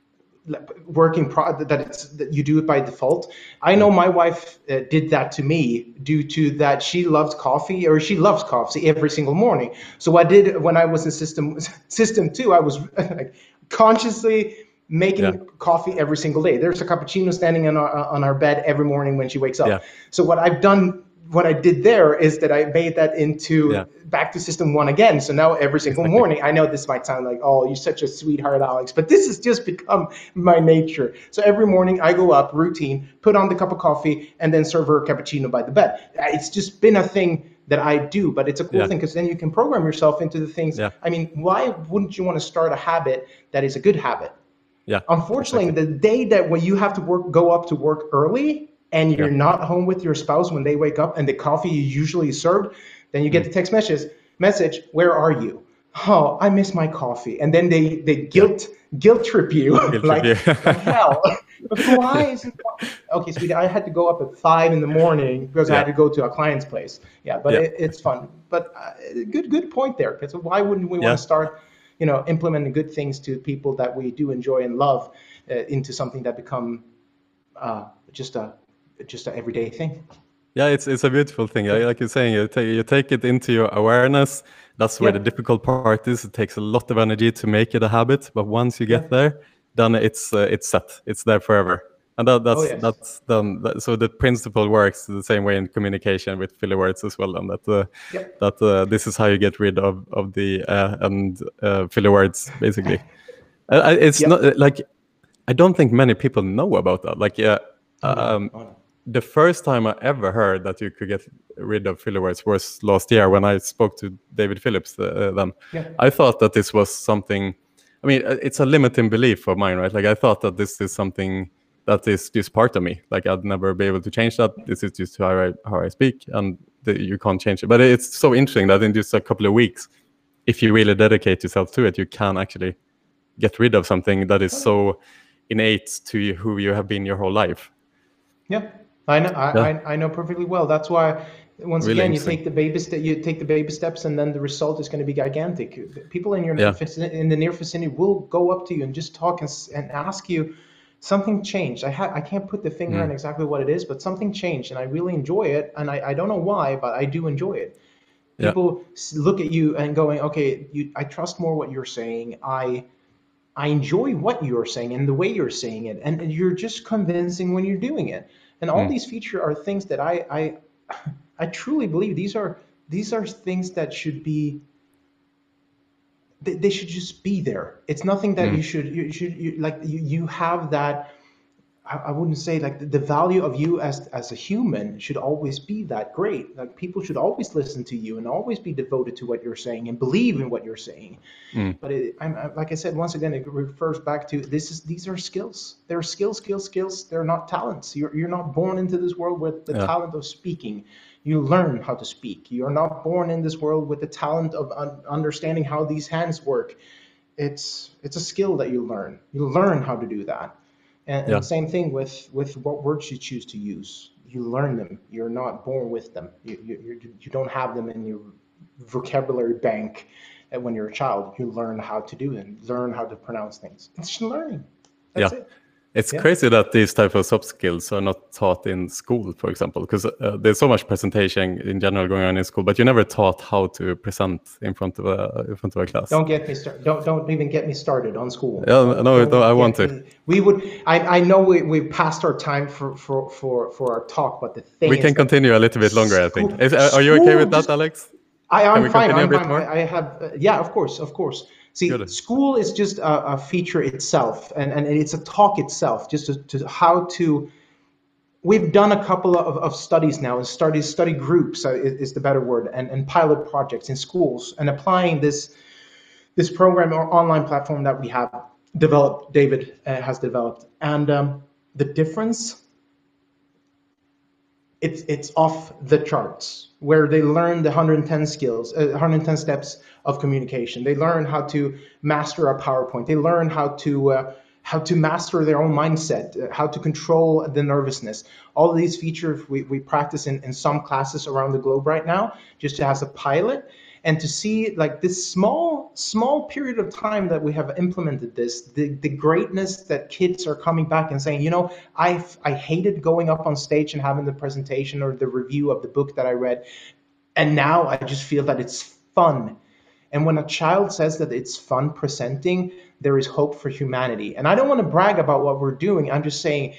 working pro that it's that you do it by default. I know my wife uh, did that to me due to that she loves coffee or she loves coffee every single morning. So I did when I was in system system two, I was like consciously making yeah. coffee every single day. There's a cappuccino standing on our, on our bed every morning when she wakes up. Yeah. So what I've done what I did there is that I made that into yeah. back to system one again. So now every single exactly. morning, I know this might sound like, oh, you're such a sweetheart, Alex, but this has just become my nature. So every morning I go up, routine, put on the cup of coffee, and then serve her a cappuccino by the bed. It's just been a thing that I do, but it's a cool yeah. thing because then you can program yourself into the things. Yeah. I mean, why wouldn't you want to start a habit that is a good habit? Yeah. Unfortunately, exactly. the day that when you have to work, go up to work early, and you're yeah. not home with your spouse when they wake up and the coffee is usually served, then you get mm. the text message, message, where are you? Oh, I miss my coffee. And then they, they guilt yeah. guilt trip you guilt like, trip you. like hell. But why is it? Okay, sweetie, I had to go up at five in the morning because yeah. I had to go to a client's place. Yeah, but yeah. It, it's fun. But uh, good good point there. Because why wouldn't we yeah. want to start, you know, implementing good things to people that we do enjoy and love uh, into something that become uh, just a just an everyday thing. Yeah, it's it's a beautiful thing. Like you're saying, you take, you take it into your awareness. That's where yeah. the difficult part is. It takes a lot of energy to make it a habit, but once you get yeah. there, then it's uh, it's set. It's there forever, and that, that's oh, yes. that's done. That, so the principle works the same way in communication with filler words as well. And that uh, yeah. that uh, this is how you get rid of of the uh, and uh, filler words basically. uh, it's yeah. not like I don't think many people know about that. Like yeah. Um, oh, no. The first time I ever heard that you could get rid of filler words was last year when I spoke to David Phillips uh, then. Yeah. I thought that this was something, I mean, it's a limiting belief of mine, right? Like I thought that this is something that is just part of me. Like I'd never be able to change that. This is just how I, how I speak and the, you can't change it. But it's so interesting that in just a couple of weeks, if you really dedicate yourself to it, you can actually get rid of something that is so innate to who you have been your whole life. Yeah. I know, I, yeah. I, I know perfectly well. That's why, once really again, you take the baby step, you take the baby steps, and then the result is going to be gigantic. People in your yeah. in the near vicinity will go up to you and just talk and, and ask you, something changed. I ha- I can't put the finger mm. on exactly what it is, but something changed, and I really enjoy it. And I, I don't know why, but I do enjoy it. People yeah. look at you and going, okay, you, I trust more what you're saying. I I enjoy what you're saying and the way you're saying it, and you're just convincing when you're doing it. And all mm. these features are things that I, I I truly believe these are these are things that should be they, they should just be there. It's nothing that mm. you should you should you, like you, you have that I, I wouldn't say like the, the value of you as as a human should always be that great. Like people should always listen to you and always be devoted to what you're saying and believe in what you're saying. Mm. But it, I'm, I, like I said, once again, it refers back to this is these are skills. They're skills, skills, skills. They're not talents. You're you're not born into this world with the Yeah. talent of speaking. You learn how to speak. You're not born in this world with the talent of un- understanding how these hands work. It's it's a skill that you learn. You learn how to do that. And, Yeah. and same thing with, with what words you choose to use. You learn them. You're not born with them. You, you, you, you don't have them in your vocabulary bank when you're a child. You learn how to do them, learn how to pronounce things. It's learning. That's Yeah. it. It's Yeah. crazy that these type of soft skills are not taught in school, for example, because uh, there's so much presentation in general going on in school, but you're never taught how to present in front of a in front of a class. Don't get me started. Don't don't even get me started on school. Yeah, no, Don't no, I get want to. me- We would. I, I know we we passed our time for for for for our talk, but the thing We is can that continue a little bit longer, I think. School- Is, are you okay with school that, just- Alex? I, Can I'm we fine. continue a I'm bit fine. more? I, I have, uh, yeah, of course, of course. See, Good. school is just a, a feature itself, and, and it's a talk itself, just to, to how to. We've done a couple of, of studies now, and study study groups uh, is, is the better word, and, and pilot projects in schools, and applying this this program or online platform that we have developed. David uh, has developed, and um, the difference. It's it's off the charts, where they learn the one hundred ten skills, uh, one hundred ten steps of communication. They learn how to master a PowerPoint. They learn how to uh, how to master their own mindset, uh, how to control the nervousness. All of these features we, we practice in, in some classes around the globe right now, just as a pilot. And to see like this small, small period of time that we have implemented this, the, the greatness that kids are coming back and saying, you know, I I hated going up on stage and having the presentation or the review of the book that I read. And now I just feel that it's fun. And when a child says that it's fun presenting, there is hope for humanity. And I don't want to brag about what we're doing. I'm just saying,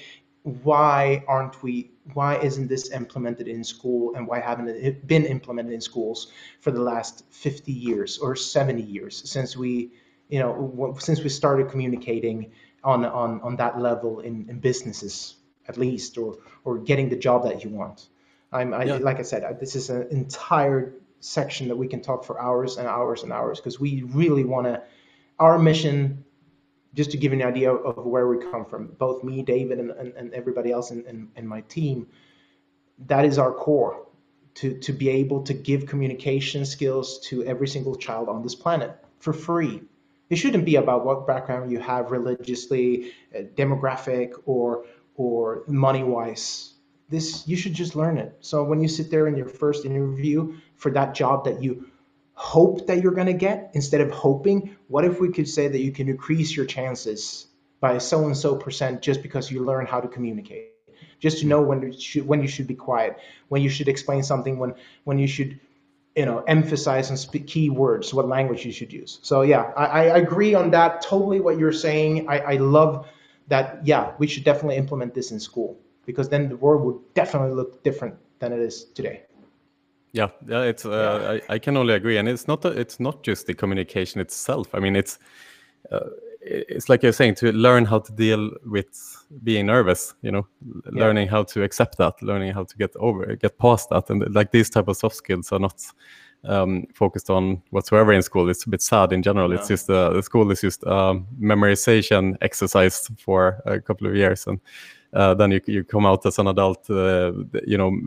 why aren't we, why isn't this implemented in school, and why haven't it been implemented in schools for the last fifty years or seventy years since we, you know, since we started communicating on on on that level in, in businesses at least, or or getting the job that you want. I'm I, Yeah. like I said, I, this is an entire section that we can talk for hours and hours and hours, because we really want to, our mission, just to give you an idea of where we come from, both me, David, and, and, and everybody else in, in, in my team, that is our core, to, to be able to give communication skills to every single child on this planet for free. It shouldn't be about what background you have religiously, uh, demographic, or or money-wise. This, you should just learn it. So when you sit there in your first interview for that job that you hope that you're going to get, instead of hoping, what if we could say that you can increase your chances by so and so percent just because you learn how to communicate, just to know when you should, when you should be quiet, when you should explain something, when when you should, you know, emphasize and speak key words, what language you should use. So yeah, I, I agree on that totally. What you're saying, I, I love that. Yeah, we should definitely implement this in school, because then the world would definitely look different than it is today. Yeah, yeah, it's. Uh, yeah. I, I can only agree, and it's not. A, it's not just the communication itself. I mean, it's. Uh, it's like you're saying, to learn how to deal with being nervous. You know, yeah. learning how to accept that, learning how to get over, get past that, and like these type of soft skills are not um, focused on whatsoever in school. It's a bit sad in general. Yeah. It's just uh, the school is just um, memorization exercise for a couple of years, and. Uh, then you you come out as an adult, uh, you know,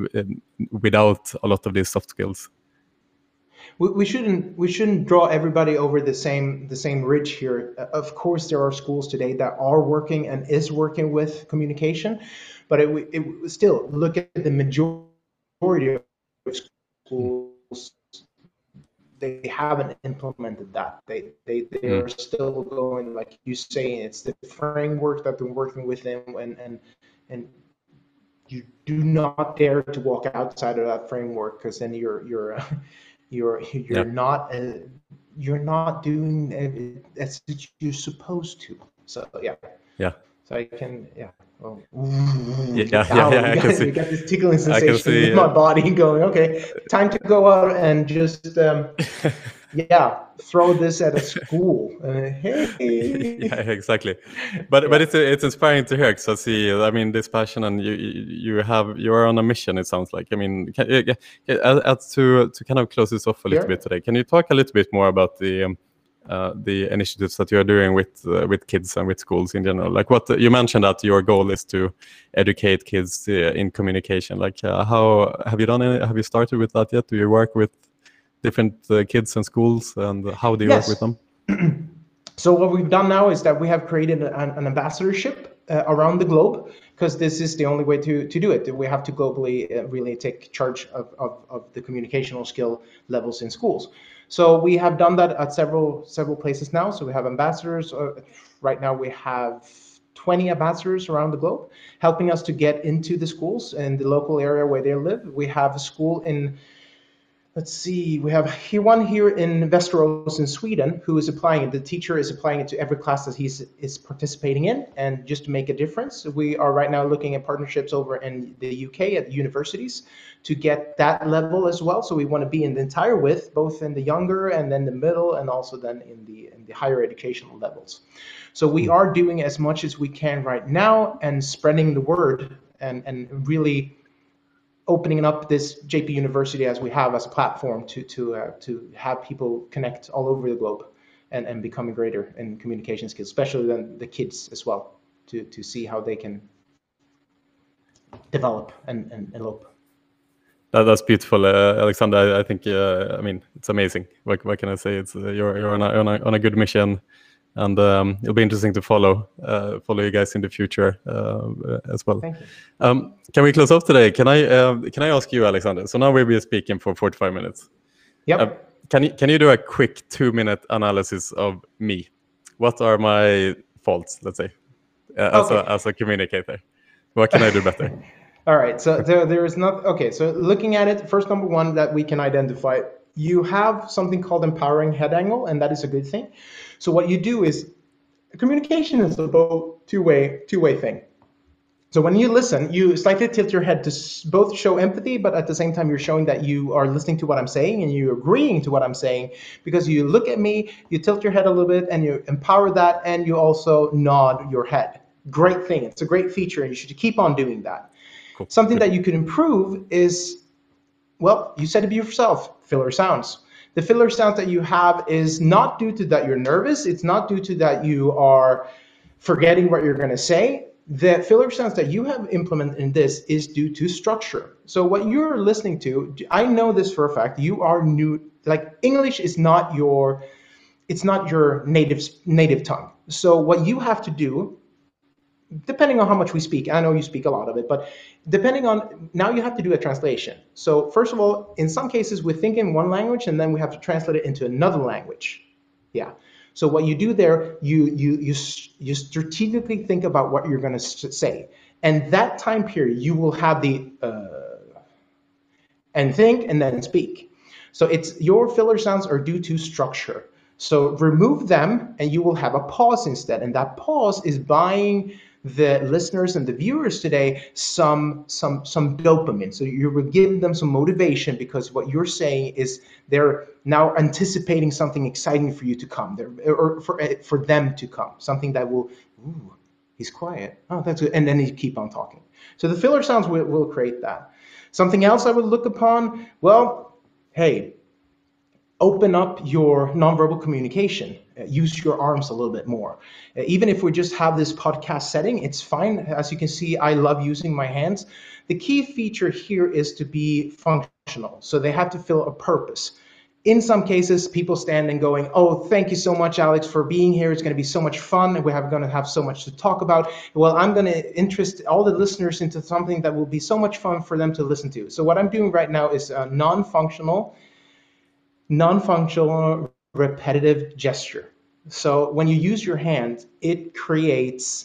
without a lot of these soft skills. We, we shouldn't we shouldn't draw everybody over the same the same ridge here. Of course, there are schools today that are working and is working with communication, but it, it still look at the majority of schools. They haven't implemented that. They they they mm. are still going, like you say, it's the framework that they're working within, and and and you do not dare to walk outside of that framework, because then you're you're uh, you're you're yeah. not uh, you're not doing it as you're supposed to. So yeah. Yeah. So I can yeah. Oh. Yeah, yeah, yeah, yeah, I got, can see. You got this tickling sensation see, in my body going, okay, time to go out and just um, yeah, throw this at a school. Uh, hey. Yeah, exactly. But yeah. but it's it's inspiring to hear. So see, I mean, this passion, and you you have you are on a mission. It sounds like. I mean, can, as to to kind of close this off a little sure. bit today, can you talk a little bit more about the um, uh, the initiatives that you are doing with uh, with kids and with schools in general? Like what you mentioned that your goal is to educate kids uh, in communication. Like uh, how have you done it? Have you started with that yet? Do you work with different uh, kids and schools, and how do you yes. work with them? So what we've done now is that we have created an, an ambassadorship uh, around the globe, because this is the only way to, to do it. We have to globally uh, really take charge of, of, of the communicational skill levels in schools. So we have done that at several several places now. So we have ambassadors. Uh, right now we have twenty ambassadors around the globe helping us to get into the schools in the local area where they live. We have a school in Let's see, we have here one here in Västerås in Sweden who is applying it. The teacher is applying it to every class that he's is participating in, and just to make a difference. We are right now looking at partnerships over in the U K at universities to get that level as well. So we want to be in the entire width, both in the younger and then the middle, and also then in the in the higher educational levels. So we are doing as much as we can right now and spreading the word and, and really opening up this J P University as we have as a platform to to uh, to have people connect all over the globe and, and becoming greater in communication skills, especially then the kids as well, to to see how they can develop and, and elope. That, that's beautiful, uh, Alexander. I, I think uh, I mean it's amazing. What, what can I say? It's uh, you're you're on a, on a on a good mission. And um, it'll be interesting to follow uh, follow you guys in the future uh, as well. Thank you. Um, can we close off today? Can I uh, can I ask you, Alexander? So now we'll be speaking for forty-five minutes. Yep. Uh, can you can you do a quick two minute analysis of me? What are my faults? Let's say uh, as okay. a as a communicator. What can I do better? All right. So there there is not okay. So looking at it, first number one that we can identify. You have something called empowering head angle, and that is a good thing. So what you do is, communication is a both two-way two-way thing. So when you listen, you slightly tilt your head to both show empathy, but at the same time, you're showing that you are listening to what I'm saying and you're agreeing to what I'm saying, because you look at me, you tilt your head a little bit, and you empower that, and you also nod your head. Great thing. It's a great feature, and you should keep on doing that. Cool. Something that you can improve is, well, you said it yourself, filler sounds. The filler sounds that you have is not due to that you're nervous. It's not due to that you are forgetting what you're going to say. The filler sounds that you have implemented in this is due to structure. So what you're listening to, I know this for a fact, you are new, like English is not your, it's not your native native tongue. So what you have to do, depending on how much we speak, I know you speak a lot of it, but depending on, now you have to do a translation. So first of all, in some cases we think in one language and then we have to translate it into another language. Yeah. So what you do there, you you you you strategically think about what you're going to say, and that time period you will have the uh, and think and then speak. So it's your filler sounds are due to structure. So remove them and you will have a pause instead, and that pause is buying the listeners and the viewers today some some some dopamine. So you will give them some motivation, because what you're saying is they're now anticipating something exciting for you to come there, or for for them to come, something that will, ooh, he's quiet, oh that's good, and then you keep on talking. So the filler sounds will, will create that. Something else I would look upon, well, hey, open up your nonverbal communication. Uh, use your arms a little bit more. Uh, even if we just have this podcast setting, it's fine. As you can see, I love using my hands. The key feature here is to be functional. So they have to fill a purpose. In some cases, people stand and going, oh, thank you so much, Alex, for being here. It's going to be so much fun, and we're going to have so much to talk about. Well, I'm going to interest all the listeners into something that will be so much fun for them to listen to. So what I'm doing right now is a non-functional, non-functional repetitive gesture. So when you use your hand, it creates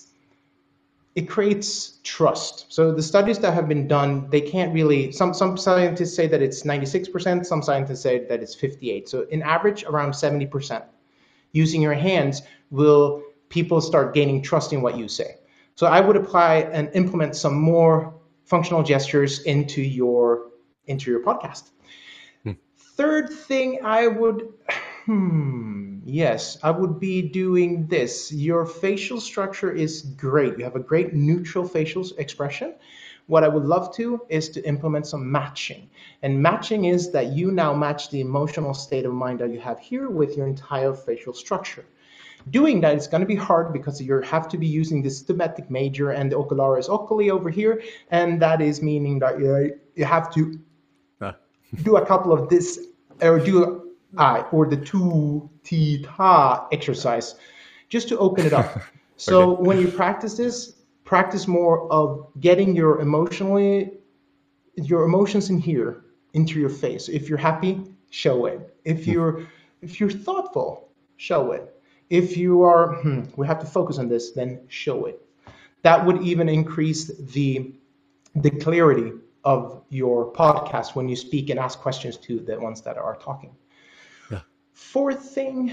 it creates trust. So the studies that have been done, they can't really, some some scientists say that it's ninety-six percent, some scientists say that it's fifty-eight. So in average, around seventy percent. Using your hands will people start gaining trust in what you say. So I would apply and implement some more functional gestures into your into your podcast. Hmm. Third thing I would Hmm, yes, I would be doing this. Your facial structure is great. You have a great neutral facial expression. What I would love to is to implement some matching. And matching is that you now match the emotional state of mind that you have here with your entire facial structure. Doing that is going to be hard because you have to be using the stymatic major and the ocularis oculi over here. And that is meaning that you, you have to ah. do a couple of this, or do I, or the two ti ta exercise, just to open it up. So okay. When you practice this, practice more of getting your emotionally, your emotions in here, into your face. If you're happy, show it. If you're, if you're thoughtful, show it. If you are, hmm, we have to focus on this, then show it. That would even increase the, the clarity of your podcast when you speak and ask questions to the ones that are talking. Yeah. Fourth thing.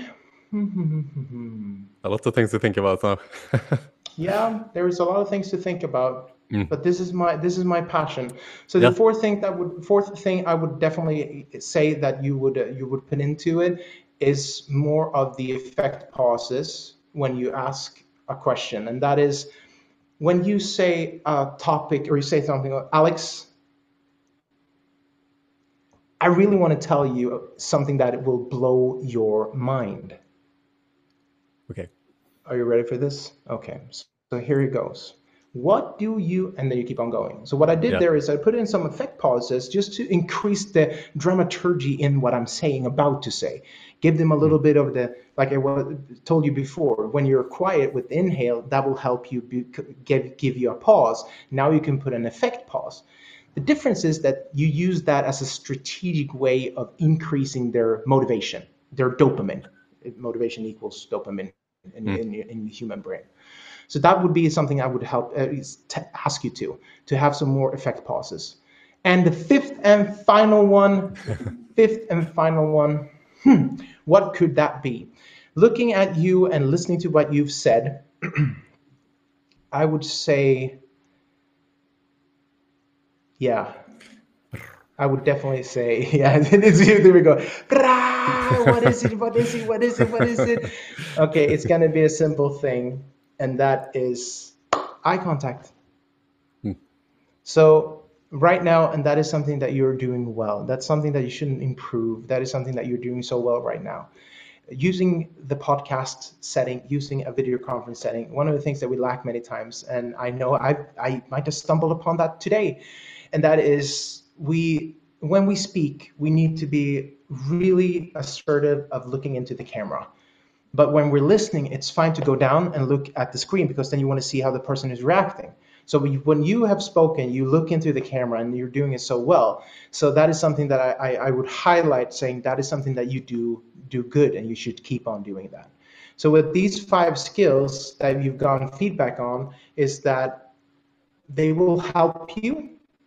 A lot of things to think about now. Yeah, there's a lot of things to think about, mm. but this is my this is my passion. So yeah. the fourth thing that would fourth thing I would definitely say that you would uh, you would put into it is more of the effect pauses when you ask a question, and that is when you say a topic or you say something like, Alex, I really want to tell you something that will blow your mind. Okay. Are you ready for this? Okay, so here it goes. What do you, and then you keep on going. So what I did yeah. there is I put in some effect pauses just to increase the dramaturgy in what I'm saying, about to say. Give them a little mm. bit of the, like I told you before, when you're quiet with inhale, that will help you be, give, give you a pause. Now you can put an effect pause. The difference is that you use that as a strategic way of increasing their motivation, their dopamine. Motivation equals dopamine in, mm. in, in the human brain. So that would be something I would help uh, to ask you to, to have some more effect pauses. And the fifth and final one, fifth and final one, hmm, what could that be? Looking at you and listening to what you've said, I would say, yeah, I would definitely say, yeah, there we go. What is it? What is it? What is it? What is it? Okay, it's going to be a simple thing, and that is eye contact. Hmm. So right now, and that is something that you're doing well. That's something that you shouldn't improve. That is something that you're doing so well right now. Using the podcast setting, using a video conference setting, one of the things that we lack many times, and I know I I might have stumbled upon that today, and that is we when we speak, we need to be really assertive of looking into the camera. But when we're listening, it's fine to go down and look at the screen because then you want to see how the person is reacting. So when you have spoken, you look into the camera and you're doing it so well. So that is something that I, I, I would highlight, saying that is something that you do do good and you should keep on doing that. So with these five skills that you've gotten feedback on is that they will help you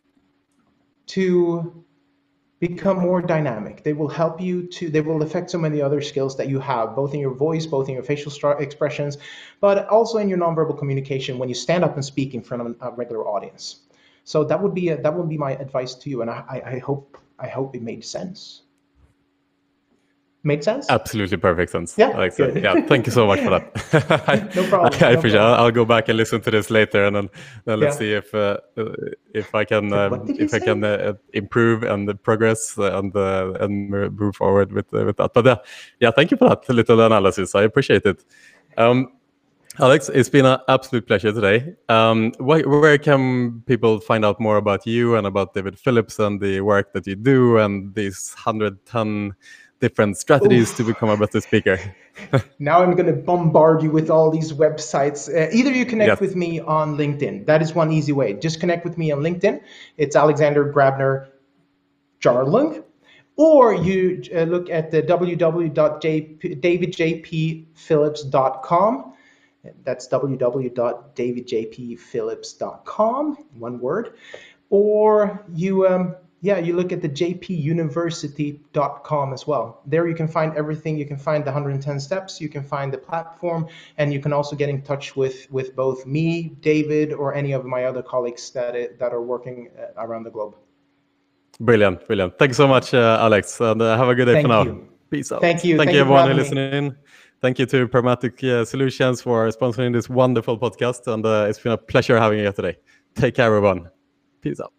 to become more dynamic. They will help you to, they will affect so many other skills that you have, both in your voice, both in your facial expressions, but also in your nonverbal communication when you stand up and speak in front of a regular audience. So that would be a, that would be my advice to you, and I, I hope I hope it made sense. Made sense? Absolutely perfect sense. Yeah, like so. Yeah. Thank you so much for that. I, no problem. I, I no appreciate. problem. I'll, I'll go back and listen to this later, and then, then let's yeah. see if uh, if I can um, if I say? can uh, improve and progress and uh, and move forward with uh, with that. But yeah, yeah. Thank you for that little analysis. I appreciate it. Um, Alex, it's been an absolute pleasure today. Um, wh where can people find out more about you and about David Phillips and the work that you do and these one hundred ten different strategies Oof. to become a better speaker? Now I'm going to bombard you with all these websites. Uh, either you connect yes. with me on LinkedIn. That is one easy way. Just connect with me on LinkedIn. It's Alexander Grabner Jarlung. Or you uh, look at the w w w dot david j p phillips dot com. That's w w w dot david j p phillips dot com, one word. Or you, um, yeah, you look at the j p university dot com as well. There you can find everything. You can find the one hundred ten steps. You can find the platform, and you can also get in touch with with both me, David, or any of my other colleagues that it, that are working around the globe. Brilliant, brilliant. Thank you so much, uh, Alex, and uh, have a good day Thank for now. You. Peace out. Thank you. Thank, Thank you, you for everyone who having me. listened in. Thank you to Pragmatic uh, Solutions for sponsoring this wonderful podcast. And uh, it's been a pleasure having you here today. Take care, everyone. Peace out.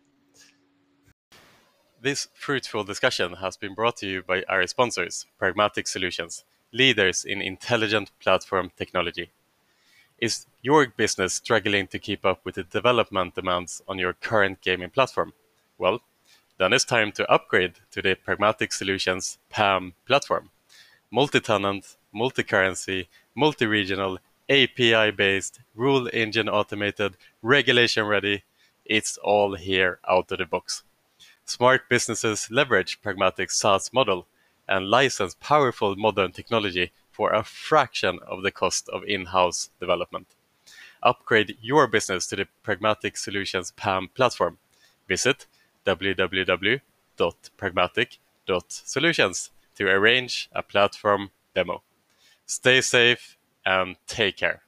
This fruitful discussion has been brought to you by our sponsors, Pragmatic Solutions, leaders in intelligent platform technology. Is your business struggling to keep up with the development demands on your current gaming platform? Well, then it's time to upgrade to the Pragmatic Solutions P A M platform. Multi-tenant, multi-currency, multi-regional, A P I-based, rule engine automated, regulation ready. It's all here out of the box. Smart businesses leverage Pragmatic's SaaS model and license powerful modern technology for a fraction of the cost of in-house development. Upgrade your business to the Pragmatic Solutions P A M platform. Visit w w w dot pragmatic dot solutions to arrange a platform demo. Stay safe and take care.